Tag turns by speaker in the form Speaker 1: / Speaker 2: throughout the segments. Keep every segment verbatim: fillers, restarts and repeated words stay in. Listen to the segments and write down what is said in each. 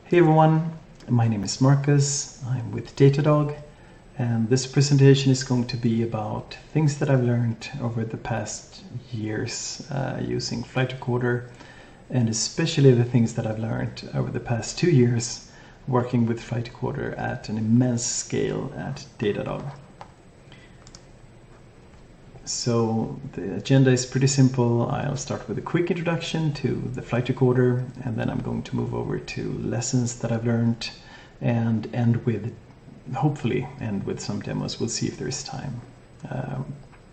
Speaker 1: Hey everyone, my name is Marcus, I'm with Datadog, and this presentation is going to be about things that I've learned over the past years uh, using Flight Recorder, and especially the things that I've learned over the past two years working with Flight Recorder at an immense scale at Datadog. So the agenda is pretty simple. I'll start with a quick introduction to the Flight Recorder, and then I'm going to move over to lessons that I've learned and end with, hopefully, end with some demos. We'll see if there's time. Um,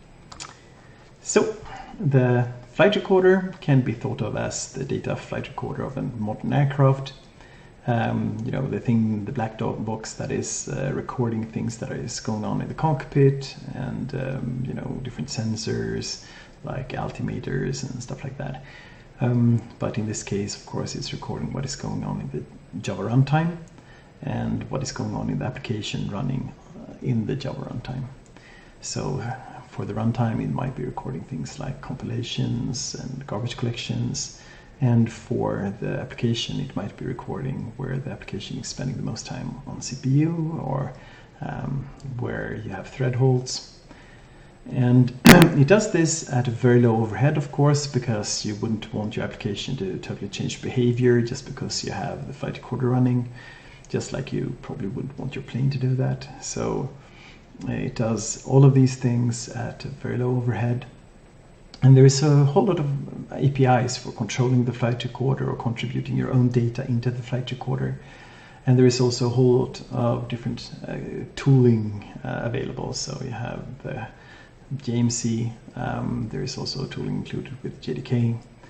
Speaker 1: so the Flight Recorder can be thought of as the data flight recorder of a modern aircraft. Um, you know, the thing, the black box that is uh, recording things that is going on in the cockpit, and um, you know, different sensors like altimeters and stuff like that. Um, but in this case, of course, it's recording what is going on in the Java runtime and what is going on in the application running in the Java runtime. So for the runtime, it might be recording things like compilations and garbage collections. And for the application, it might be recording where the application is spending the most time on C P U, or um, where you have thread holds. And it does this at a very low overhead, of course, because you wouldn't want your application to totally change behavior just because you have the Flight Recorder running, just like you probably wouldn't want your plane to do that. So it does all of these things at a very low overhead. And there is a whole lot of A P Is for controlling the Flight Recorder or contributing your own data into the Flight Recorder. And there is also a whole lot of different uh, tooling uh, available. So you have the J M C, um, there is also a tooling included with J D K.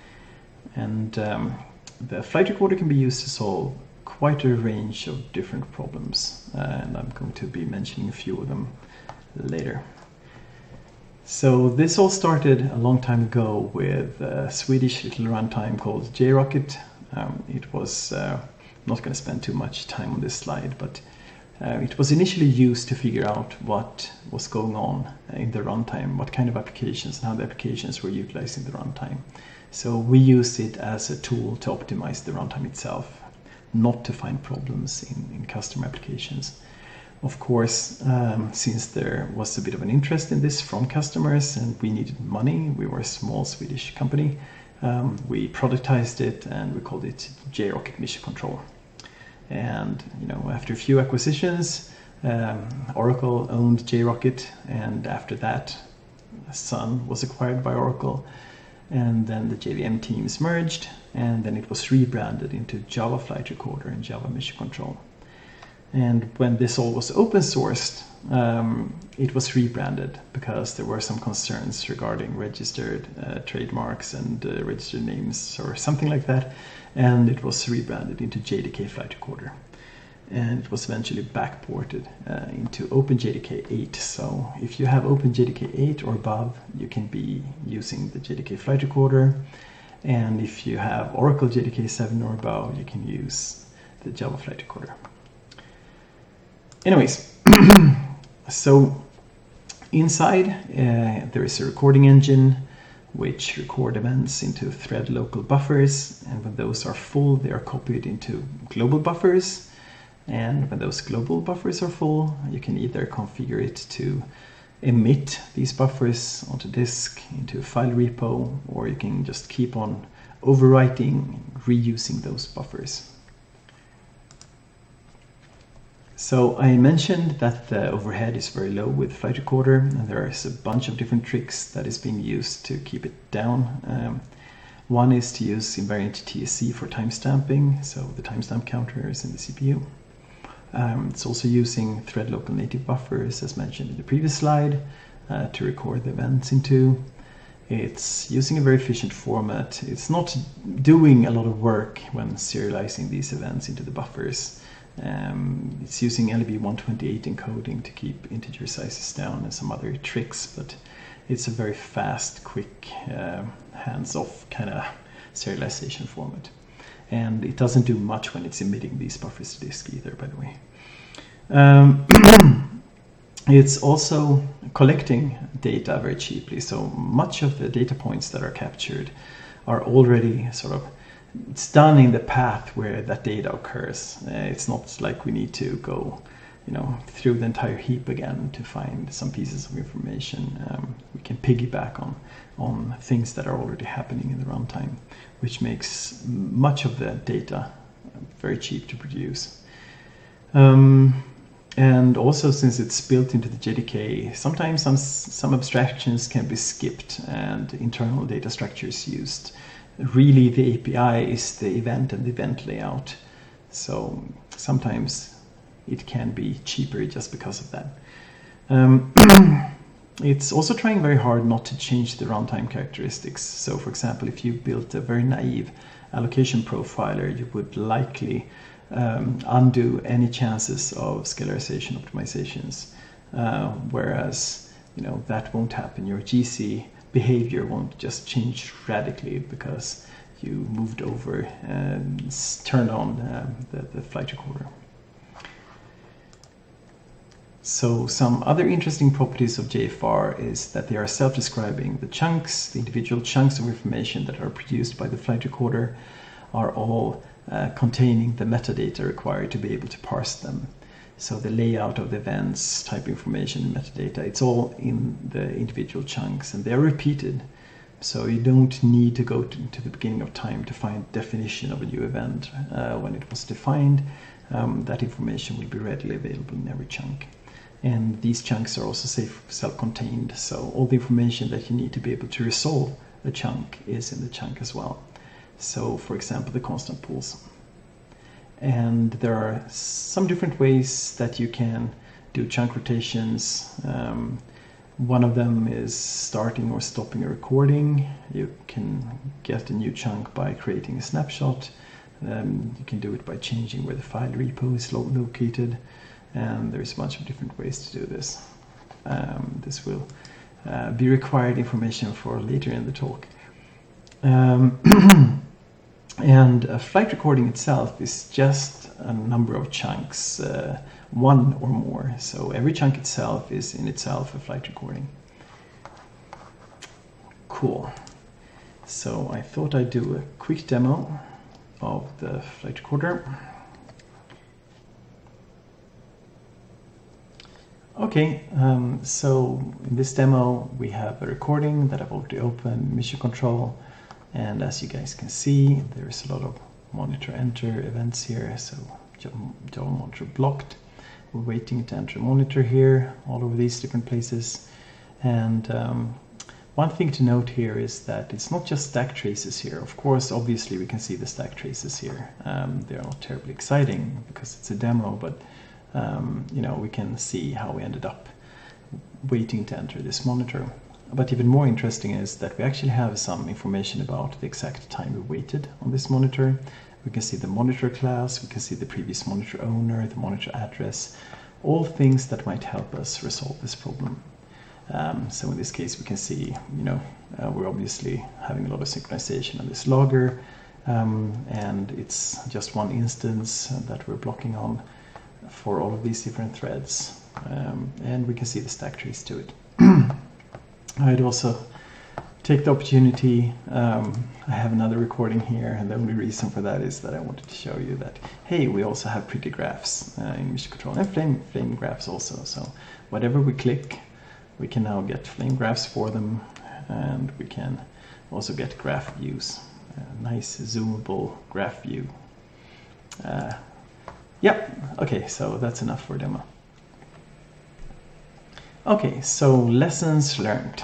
Speaker 1: And um, the Flight Recorder can be used to solve quite a range of different problems. Uh, and I'm going to be mentioning a few of them later. So this all started a long time ago with a Swedish little runtime called JRocket. Um, it was, uh, I'm not going to spend too much time on this slide, but uh, it was initially used to figure out what was going on in the runtime, what kind of applications and how the applications were utilizing the runtime. So we used it as a tool to optimize the runtime itself, not to find problems in, in custom applications. Of course, um, since there was a bit of an interest in this from customers and we needed money, we were a small Swedish company, um, we productized it and we called it JRocket Mission Control. And you know, after a few acquisitions, um, Oracle owned JRocket, and after that, Sun was acquired by Oracle, and then the J V M teams merged, and then it was rebranded into Java Flight Recorder and Java Mission Control. And when this all was open sourced, um, it was rebranded because there were some concerns regarding registered uh, trademarks and uh, registered names or something like that. And it was rebranded into J D K Flight Recorder. And it was eventually backported uh, into OpenJDK eight. So if you have OpenJDK eight or above, you can be using the J D K Flight Recorder. And if you have Oracle J D K seven or above, you can use the Java Flight Recorder. Anyways, so inside uh, there is a recording engine which record events into thread local buffers, and when those are full, they are copied into global buffers. And when those global buffers are full, you can either configure it to emit these buffers onto disk into a file repo, or you can just keep on overwriting, reusing those buffers. So I mentioned that the overhead is very low with Flight Recorder, and there is a bunch of different tricks that is being used to keep it down. Um, one is to use invariant T S C for timestamping, so the timestamp counter is in the C P U. Um, it's also using thread local native buffers, as mentioned in the previous slide, uh, to record the events into. It's using a very efficient format. It's not doing a lot of work when serializing these events into the buffers. Um, it's using L E B one twenty-eight encoding to keep integer sizes down and some other tricks, but it's a very fast, quick, uh, hands-off kind of serialization format. And it doesn't do much when it's emitting these buffers to disk either, by the way. Um, it's also collecting data very cheaply, so much of the data points that are captured are already sort of it's done in the path where that data occurs. Uh, it's not like we need to go, you know, through the entire heap again to find some pieces of information. Um, we can piggyback on on things that are already happening in the runtime, which makes much of the data very cheap to produce. Um, and also, since it's built into the J D K, sometimes some some abstractions can be skipped and internal data structures used. Really, the A P I is the event and the event layout. So sometimes it can be cheaper just because of that. Um, it's also trying very hard not to change the runtime characteristics. So for example, if you built a very naive allocation profiler, you would likely um, undo any chances of scalarization optimizations. Uh, whereas, you know, that won't happen. Your G C behavior won't just change radically because you moved over and turned on um, the, the flight recorder. So some other interesting properties of J F R is that they are self-describing. The chunks, the individual chunks of information that are produced by the flight recorder are all uh, containing the metadata required to be able to parse them. So the layout of the events, type information, metadata, it's all in the individual chunks and they're repeated. So you don't need to go to, to the beginning of time to find definition of a new event. Uh, when it was defined, um, that information will be readily available in every chunk. And these chunks are also safe, self-contained, so all the information that you need to be able to resolve a chunk is in the chunk as well. So, for example, the constant pools. And there are some different ways that you can do chunk rotations. Um, one of them is starting or stopping a recording. You can get a new chunk by creating a snapshot. Um, you can do it by changing where the file repo is lo located. And there's a bunch of different ways to do this. Um, this will uh, be required information for later in the talk. Um, and a flight recording itself is just a number of chunks, uh, one or more. So every chunk itself is in itself a flight recording. Cool. So I thought I'd do a quick demo of the flight recorder. Okay, um, so in this demo we have a recording that I've already opened, Mission Control, and as you guys can see, there's a lot of monitor enter events here, so Java monitor blocked. We're waiting to enter monitor here, all over these different places. And um, one thing to note here is that it's not just stack traces here. Of course, obviously we can see the stack traces here. Um, they're not terribly exciting because it's a demo, but Um, you know, we can see how we ended up waiting to enter this monitor. But even more interesting is that we actually have some information about the exact time we waited on this monitor. We can see the monitor class, we can see the previous monitor owner, the monitor address, all things that might help us resolve this problem. Um, so in this case, we can see, you know, uh, we're obviously having a lot of synchronization on this logger, um, and it's just one instance that we're blocking on for all of these different threads, um, and we can see the stack trace to it. I'd also take the opportunity, um, I have another recording here, and the only reason for that is that I wanted to show you that, hey, we also have pretty graphs uh, in Mission Control, and flame, flame graphs also. So whatever we click, we can now get flame graphs for them, and we can also get graph views, a nice zoomable graph view. Uh, Yep, okay, so that's enough for demo. Okay, so lessons learned.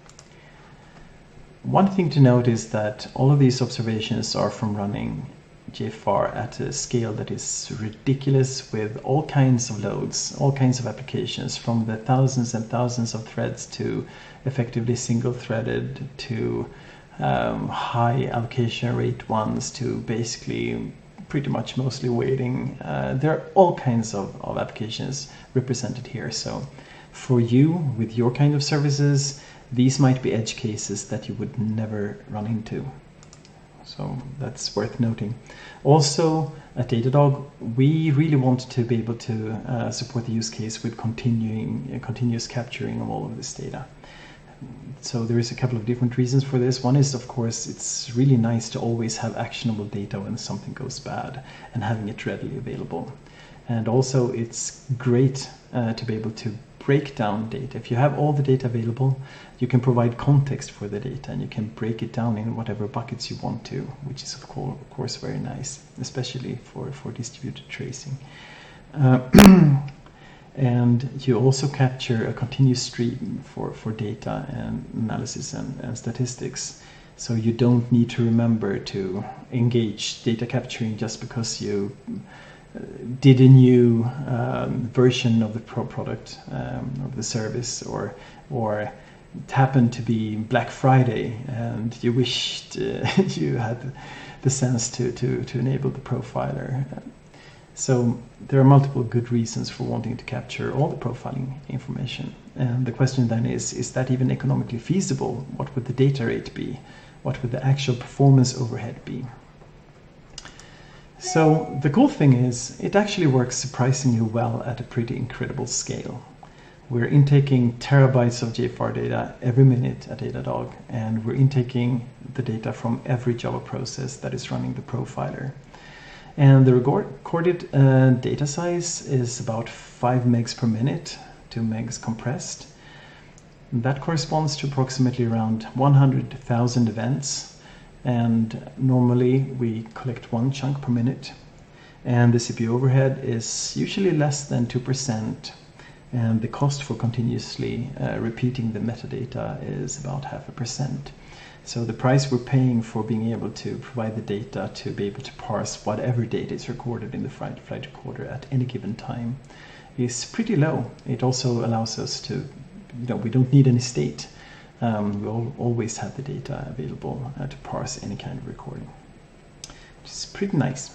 Speaker 1: One thing to note is that all of these observations are from running J F R at a scale that is ridiculous, with all kinds of loads, all kinds of applications, from the thousands and thousands of threads to effectively single-threaded to um, high allocation rate ones to basically pretty much mostly waiting. Uh, there are all kinds of, of applications represented here. So for you, with your kind of services, these might be edge cases that you would never run into. So that's worth noting. Also, at Datadog, we really want to be able to uh, support the use case with continuing, uh, continuous capturing of all of this data. so there is a couple of different reasons for this. One is, of course, it's really nice to always have actionable data when something goes bad and having it readily available. And also it's great uh, to be able to break down data. If you have all the data available, you can provide context for the data and you can break it down in whatever buckets you want to, which is of course, of course very nice, especially for, for distributed tracing. Uh, and you also capture a continuous stream for, for data and analysis and, and statistics. So you don't need to remember to engage data capturing just because you did a new um, version of the pro product um, of the service, or or it happened to be Black Friday and you wished uh, you had the sense to, to, to enable the profiler. So there are multiple good reasons for wanting to capture all the profiling information. And the question then is, is that even economically feasible? What would the data rate be? What would the actual performance overhead be? So the cool thing is, it actually works surprisingly well at a pretty incredible scale. We're intaking terabytes of J F R data every minute at Datadog, and we're intaking the data from every Java process that is running the profiler. And the recorded uh, data size is about five megs per minute, two megs compressed. That corresponds to approximately around one hundred thousand events. And normally we collect one chunk per minute, and the C P U overhead is usually less than two percent, and the cost for continuously uh, repeating the metadata is about half a percent. So the price we're paying for being able to provide the data to be able to parse whatever data is recorded in the flight recorder at any given time is pretty low. It also allows us to, you know, we don't need any state. Um, we all, always have the data available uh, to parse any kind of recording, which is pretty nice.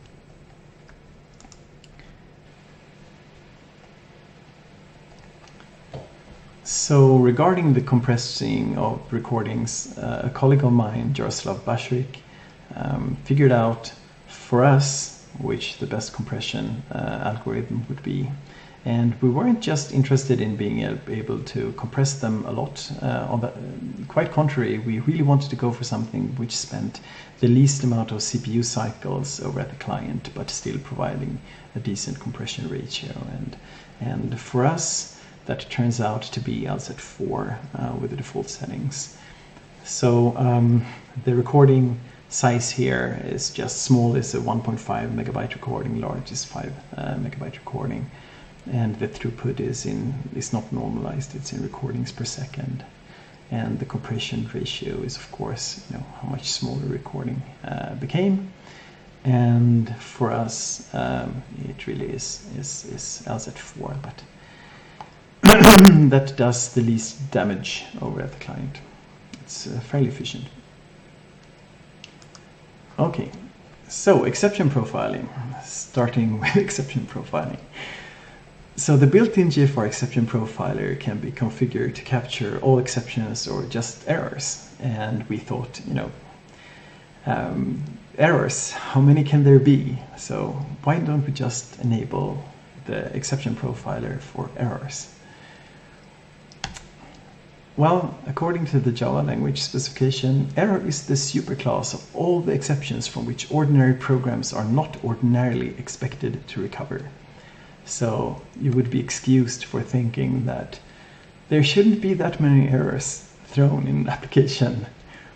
Speaker 1: So regarding the compressing of recordings, uh, a colleague of mine, Jaroslav Bashrik, um, figured out for us which the best compression uh, algorithm would be. And we weren't just interested in being able to compress them a lot. Uh, on the, quite contrary, we really wanted to go for something which spent the least amount of C P U cycles over at the client, but still providing a decent compression ratio. And, and for us, that turns out to be L Z four uh, with the default settings. So um, the recording size here is just small is a one point five megabyte recording, large is five uh, megabyte recording. And the throughput is in is not normalized, it's in recordings per second. And the compression ratio is, of course, you know, how much smaller recording uh, became. And for us, um, it really is, is, is L Z four, but that does the least damage over at the client. It's uh, fairly efficient. Okay, so exception profiling, starting with exception profiling. So the built-in J F R exception profiler can be configured to capture all exceptions or just errors. And we thought, you know, um, errors, how many can there be? So why don't we just enable the exception profiler for errors? Well, according to the Java language specification, error is the superclass of all the exceptions from which ordinary programs are not ordinarily expected to recover. So you would be excused for thinking that there shouldn't be that many errors thrown in an application.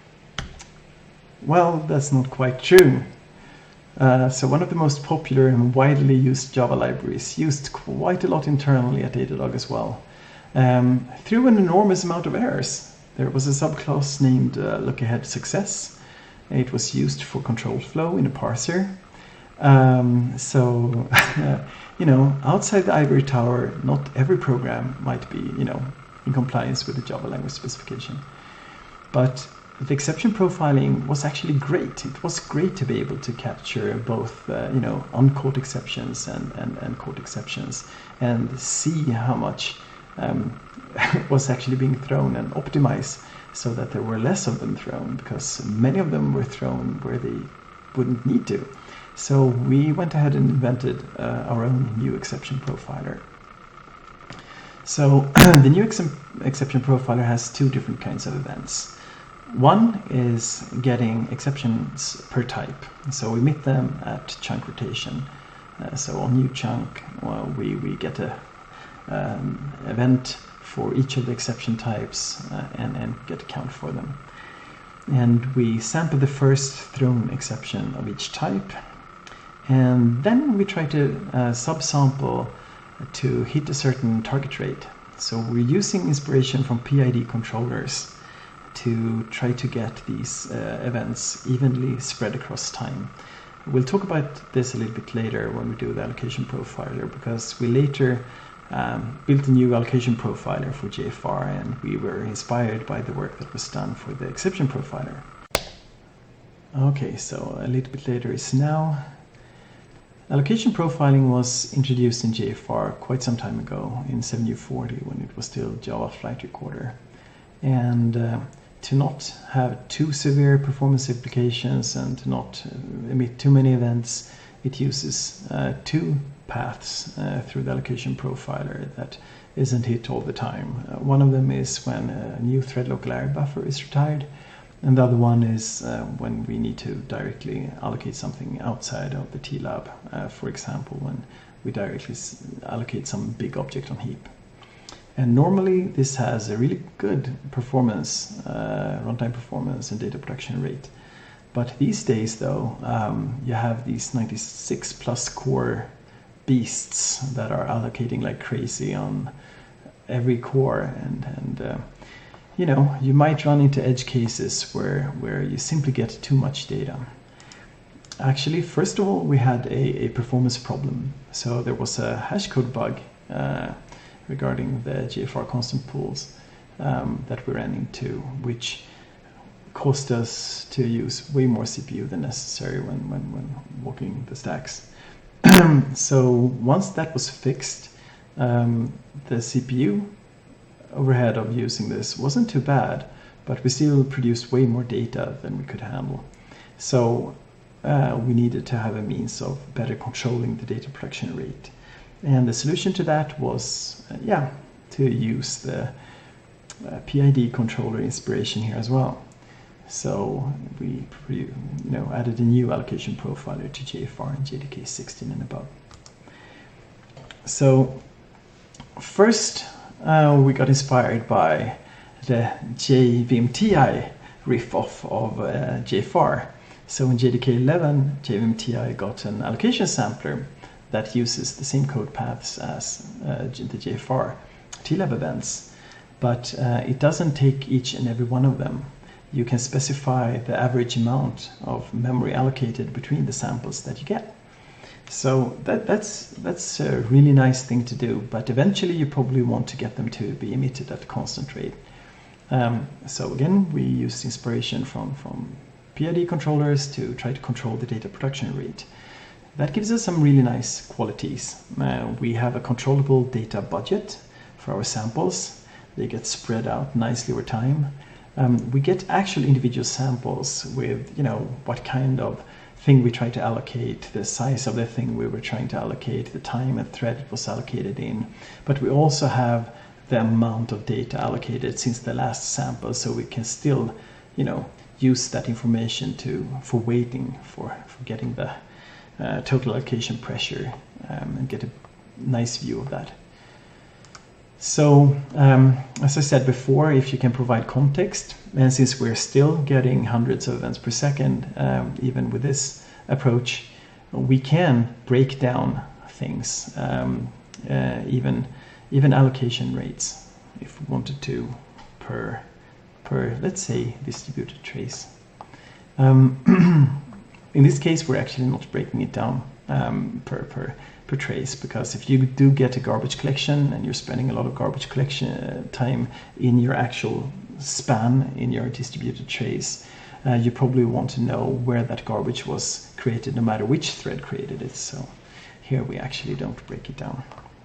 Speaker 1: Well, that's not quite true. Uh, so one of the most popular and widely used Java libraries, used quite a lot internally at Datadog as well, um, threw an enormous amount of errors. There was a subclass named uh, lookahead success. It was used for control flow in a parser. Um, so, you know, outside the ivory tower, not every program might be, you know, in compliance with the Java language specification. But the exception profiling was actually great. It was great to be able to capture both, uh, you know, uncaught exceptions and, and, and caught exceptions and see how much um, was actually being thrown and optimize so that there were less of them thrown, because many of them were thrown where they wouldn't need to. So we went ahead and invented uh, our own new exception profiler. So the new ex exception profiler has two different kinds of events. One is getting exceptions per type. So we emit them at chunk rotation. Uh, so on new chunk, well, we, we get a um, event for each of the exception types uh, and, and get a count for them. And we sample the first thrown exception of each type. And then we try to uh, subsample to hit a certain target rate. So we're using inspiration from P I D controllers to try to get these uh, events evenly spread across time. We'll talk about this a little bit later when we do the allocation profiler, because we later um, built a new allocation profiler for J F R, and we were inspired by the work that was done for the exception profiler. Okay, so a little bit later is now. Allocation profiling was introduced in J F R quite some time ago, in seven U forty, when it was still Java Flight Recorder. And uh, to not have too severe performance implications and to not uh, emit too many events, it uses uh, two paths uh, through the allocation profiler that isn't hit all the time. Uh, one of them is when a new thread local area buffer is retired, and the other one is uh, when we need to directly allocate something outside of the T lab. Uh, for example, when we directly allocate some big object on heap. And normally this has a really good performance, uh, runtime performance and data production rate. But these days though, um, you have these ninety-six plus core beasts that are allocating like crazy on every core, and, and uh, you know, you might run into edge cases where, where you simply get too much data. Actually, first of all, we had a, a performance problem. So there was a hashcode bug uh, regarding the J F R constant pools um, that we ran into, which caused us to use way more C P U than necessary when, when, when walking the stacks. So once that was fixed, um, the C P U overhead of using this wasn't too bad, but we still produced way more data than we could handle. So uh, we needed to have a means of better controlling the data production rate. And the solution to that was, uh, yeah, to use the uh, P I D controller inspiration here as well. So we, you know, added a new allocation profiler to J F R and J D K sixteen and above. So first, uh, we got inspired by the J V M T I riff-off of uh, J F R. So in J D K eleven, J V M T I got an allocation sampler that uses the same code paths as uh, the J F R T lab events, but uh, it doesn't take each and every one of them. You can specify the average amount of memory allocated between the samples that you get. So that, that's, that's a really nice thing to do, but eventually you probably want to get them to be emitted at a constant rate. Um, so again, we used inspiration from, from P I D controllers to try to control the data production rate. That gives us some really nice qualities. Uh, we have a controllable data budget for our samples. They get spread out nicely over time. Um, we get actual individual samples with, you know, what kind of thing we try to allocate, the size of the thing we were trying to allocate, the time and thread it was allocated in. But we also have the amount of data allocated since the last sample, so we can still, you know, use that information to for weighting for, for getting the uh, total allocation pressure um, and get a nice view of that. So, um, as I said before, if you can provide context, and since we're still getting hundreds of events per second, um, even with this approach, we can break down things, um, uh, even even allocation rates, if we wanted to, per per let's say distributed trace. Um, in this case, we're actually not breaking it down um, per per. per trace, because if you do get a garbage collection and you're spending a lot of garbage collection time in your actual span in your distributed trace, uh, you probably want to know where that garbage was created, no matter which thread created it. So here we actually don't break it down.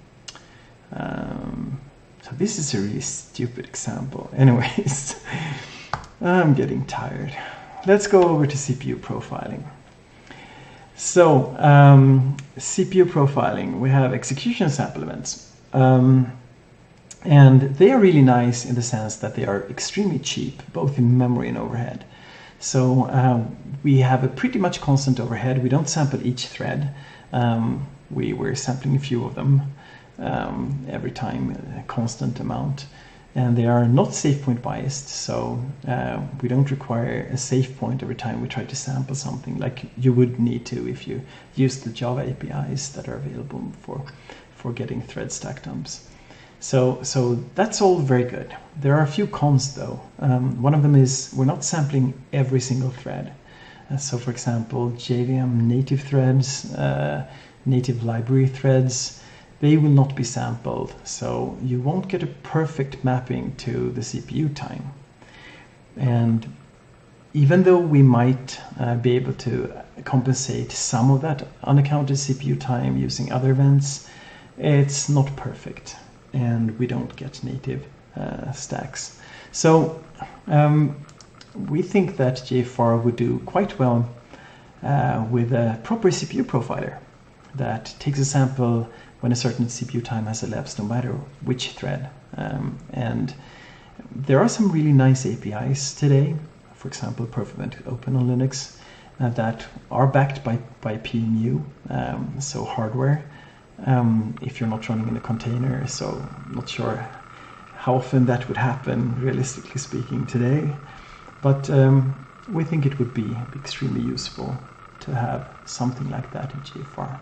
Speaker 1: Um, so this is a really stupid example. Anyways, I'm getting tired. Let's go over to C P U profiling. So, um, C P U profiling, we have execution sample events. Um, And they are really nice in the sense that they are extremely cheap, both in memory and overhead. So uh, we have a pretty much constant overhead. We don't sample each thread. Um, we were sampling a few of them um, every time, a constant amount. And they are not SafePoint biased, so uh, we don't require a SafePoint every time we try to sample something like you would need to if you use the Java A P Is that are available for, for getting thread stack dumps. So, so that's all very good. There are a few cons though. Um, one of them is we're not sampling every single thread. Uh, so for example, J V M native threads, uh, native library threads, they will not be sampled. So you won't get a perfect mapping to the C P U time. And even though we might uh, be able to compensate some of that unaccounted C P U time using other events, it's not perfect. And we don't get native uh, stacks. So um, we think that J F R would do quite well uh, with a proper C P U profiler that takes a sample when a certain C P U time has elapsed, no matter which thread. Um, and there are some really nice A P Is today, for example, Perfevent Open on Linux, uh, that are backed by, by P M U, um, so hardware. Um, if you're not running in a container, so I'm not sure how often that would happen, realistically speaking, today. But um, we think it would be extremely useful to have something like that in J F R.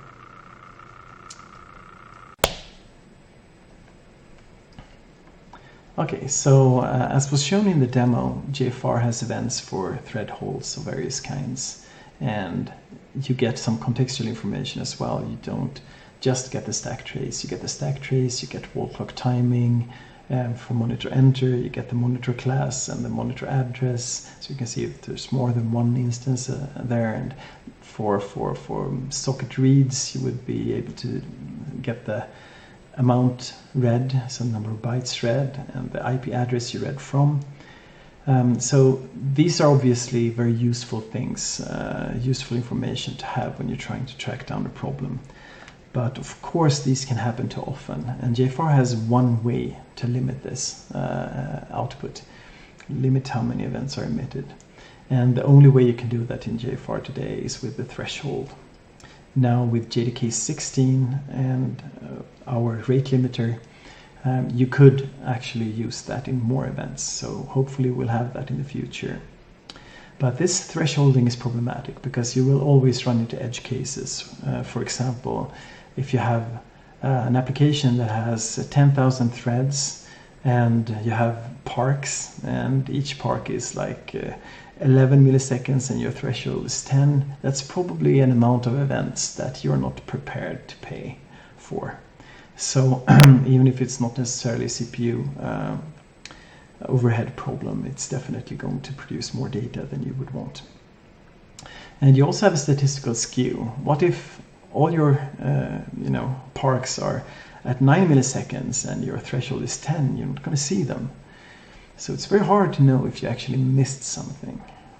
Speaker 1: Okay, so uh, as was shown in the demo, J F R has events for thread holes of various kinds, and you get some contextual information as well. You don't just get the stack trace. You get the stack trace, you get wall clock timing um, for monitor enter, you get the monitor class and the monitor address. So you can see if there's more than one instance uh, there. And for, for, for socket reads, you would be able to get the amount read, so number of bytes read, and the I P address you read from. Um, so these are obviously very useful things, uh, useful information to have when you're trying to track down a problem. But of course, these can happen too often, and J F R has one way to limit this uh, output, limit how many events are emitted. And the only way you can do that in J F R today is with the threshold. Now with J D K sixteen and uh, our rate limiter, um, you could actually use that in more events. So hopefully we'll have that in the future. But this thresholding is problematic because you will always run into edge cases. Uh, for example, if you have uh, an application that has ten thousand threads and you have parks, and each park is like uh, eleven milliseconds and your threshold is ten, that's probably an amount of events that you're not prepared to pay for. So even if it's not necessarily a C P U uh, overhead problem, it's definitely going to produce more data than you would want. And you also have a statistical skew. What if all your uh, you know, parks are at nine milliseconds and your threshold is ten? You're not going to see them. So it's very hard to know if you actually missed something.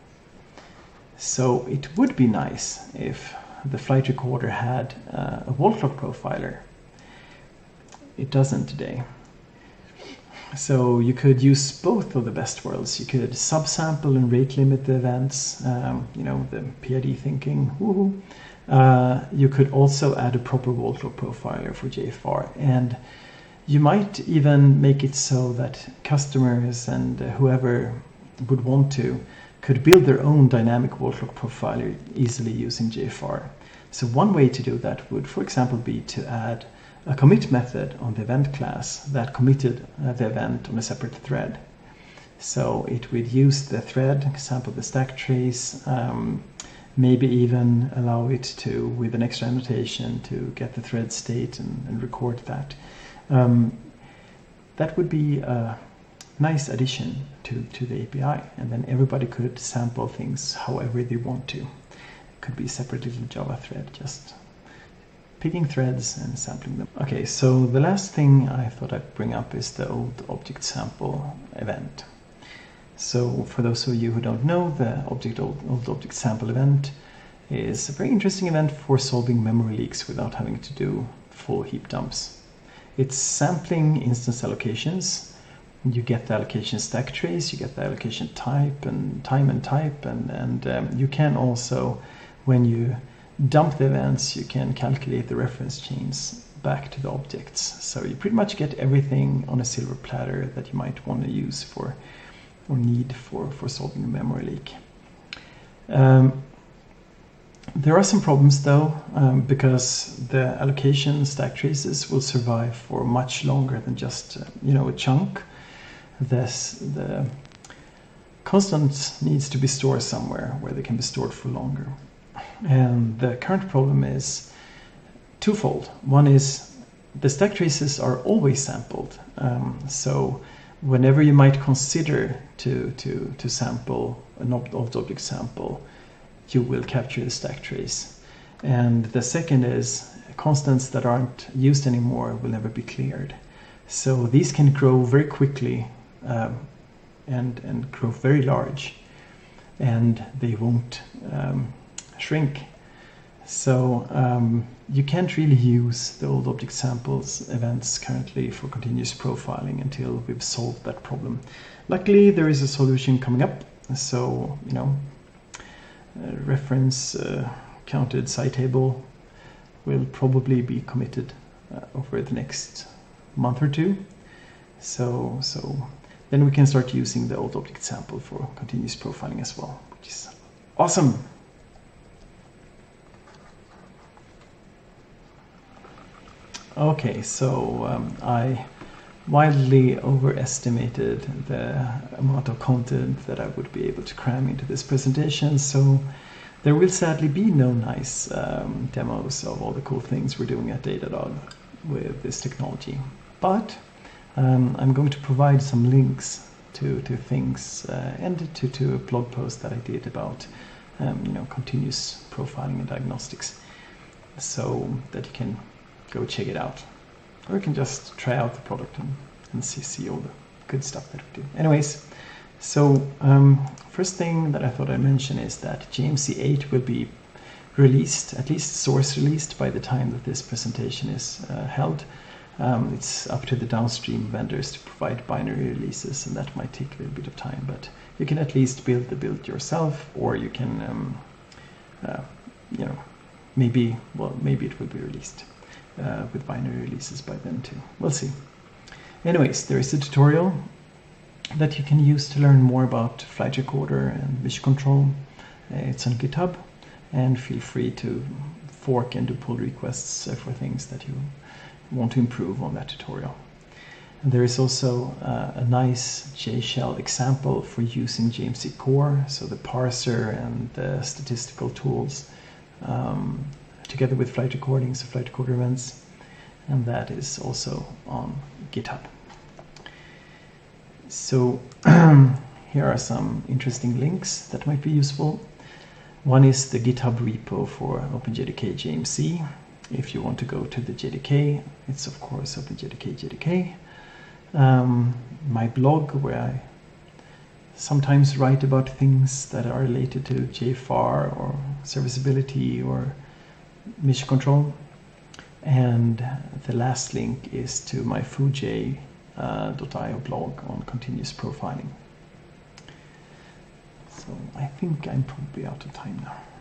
Speaker 1: So it would be nice if the flight recorder had uh, a wall clock profiler. It doesn't today. So you could use both of the best worlds. You could subsample and rate limit the events, um, you know, the P I D thinking, woohoo. Uh, you could also add a proper wall clock profiler for J F R. And you might even make it so that customers and uh, whoever would want to could build their own dynamic wall clock profiler easily using J F R. So one way to do that would, for example, be to add a commit method on the event class that committed uh, the event on a separate thread. So it would use the thread, sample the stack trace, um, maybe even allow it to, with an extra annotation, to get the thread state and, and record that. Um, that would be a nice addition to, to the A P I, and then everybody could sample things however they want to. It could be a separate little Java thread, just picking threads and sampling them. Okay, so the last thing I thought I'd bring up is the old object sample event. So for those of you who don't know, the object old, old object sample event is a very interesting event for solving memory leaks without having to do full heap dumps. It's sampling instance allocations. You get the allocation stack trace, you get the allocation type and time and type, and, and um, you can also, when you dump the events, you can calculate the reference chains back to the objects. So you pretty much get everything on a silver platter that you might want to use for or need for, for solving a memory leak. Um, there are some problems though, um, because the allocation stack traces will survive for much longer than just uh, you know a chunk. This, the constant needs to be stored somewhere where they can be stored for longer. And the current problem is twofold. One is the stack traces are always sampled. Um, so whenever you might consider to, to, to sample an old object sample, you will capture the stack trace. And the second is constants that aren't used anymore will never be cleared. So these can grow very quickly um, and, and grow very large, and they won't um, shrink. So um, you can't really use the old object samples events currently for continuous profiling until we've solved that problem. Luckily, there is a solution coming up. So, you know, uh, reference uh, counted site table will probably be committed uh, over the next month or two. So, so then we can start using the old object sample for continuous profiling as well, which is awesome. Okay, so um, I wildly overestimated the amount of content that I would be able to cram into this presentation, so there will sadly be no nice um, demos of all the cool things we're doing at Datadog with this technology. But um, I'm going to provide some links to, to things uh, and to, to a blog post that I did about um, you know, continuous profiling and diagnostics, so that you can go check it out. Or you can just try out the product and, and see, see all the good stuff that we do. Anyways, so um, first thing that I thought I'd mention is that J M C eight will be released, at least source released, by the time that this presentation is uh, held. Um, it's up to the downstream vendors to provide binary releases, and that might take a little bit of time, but you can at least build the build yourself, or you can, um, uh, you know, maybe, well, maybe it will be released uh, with binary releases by then too. We'll see. Anyways, there is a tutorial that you can use to learn more about flight recorder and mission control. Uh, it's on GitHub, and feel free to fork and do pull requests uh, for things that you want to improve on that tutorial. And there is also uh, a nice J shell example for using J M C Core, so the parser and the statistical tools, um, together with flight recordings of flight recorder events, and that is also on GitHub. So here are some interesting links that might be useful. One is the GitHub repo for OpenJDK J M C. If you want to go to the J D K, it's of course OpenJDK J D K. Um, my blog, where I sometimes write about things that are related to J F R or serviceability or mission control. And the last link is to my Fuj dot i o blog on continuous profiling. So I think I'm probably out of time now.